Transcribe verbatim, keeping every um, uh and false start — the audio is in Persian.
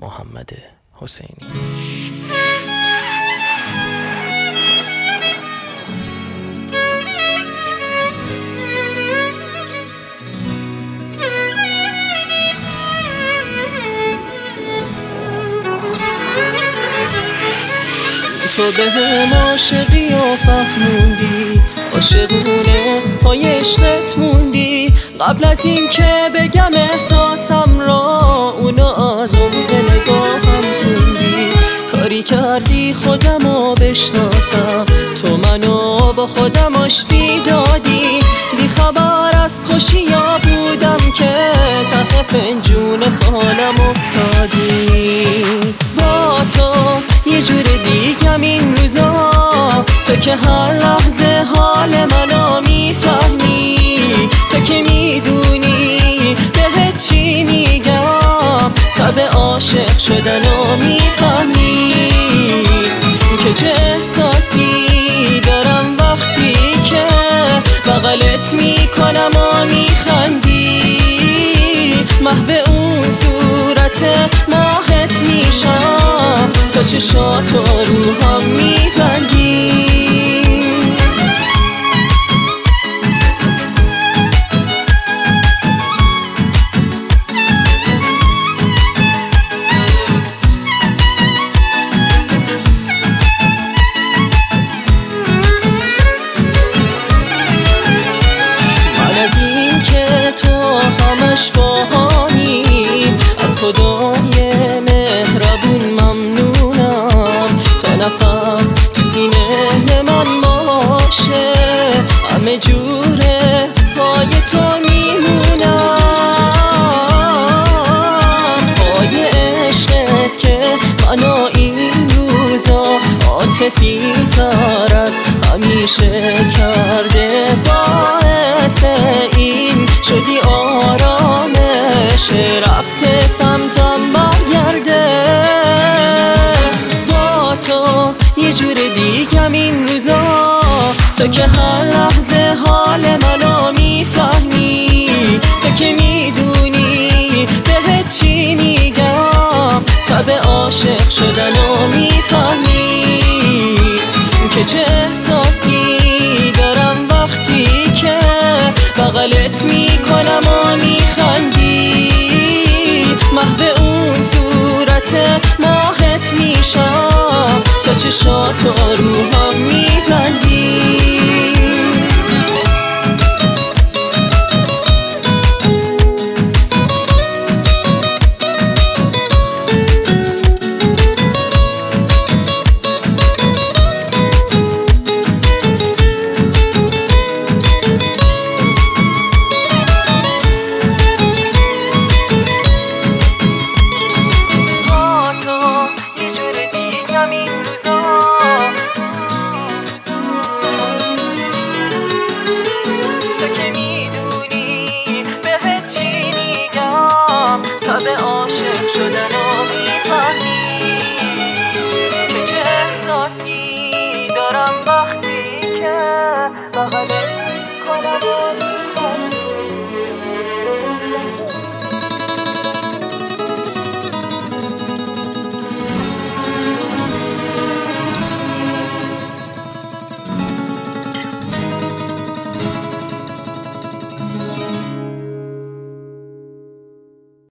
محمد حسینی. تو به هم عاشقی و فهموندی، عاشقونه پای عشقت موندی. قبل از این که بگم احساسم را، اونو از عمق نگاهم خوندی. کاری کردی خودمو بشناسم، تو منو با خودم آشتی دادی. بی خبر از خوشیا بودم که ته فنجون فالم افتادی. با تو یه جور دیگم این روزا، تو که هر لحظه حال منو میفهمی. تو که میدونی بهت چی میگم، تب عاشق شدنو میفهمی. که چه احساسی دارم وقتی که بغلت میکنم و میخندی. محو اون صورت ماهت میشم، تا چشات و روحم میرنگی. باهانی از خدای مهربون ممنونم، تا نفس تو سینه من باشه. همه جوره پای تو میمونم، پای عشقت که منو این روزا عاطفی تر از همیشه کرده. باعث این شدی آرامش رفته سمتم برگرده. با تو یه جور دیگم این روزا، تو که هر لحظه حال منو میفهمی. تو که میدونی بهت چی میگم، تب عاشق شدنو میفهمی. که چه احساسی دارم وقتی که بغلت میکنم و میخندی. محو اون صورت ماهت میشم، تا چشات و روحم می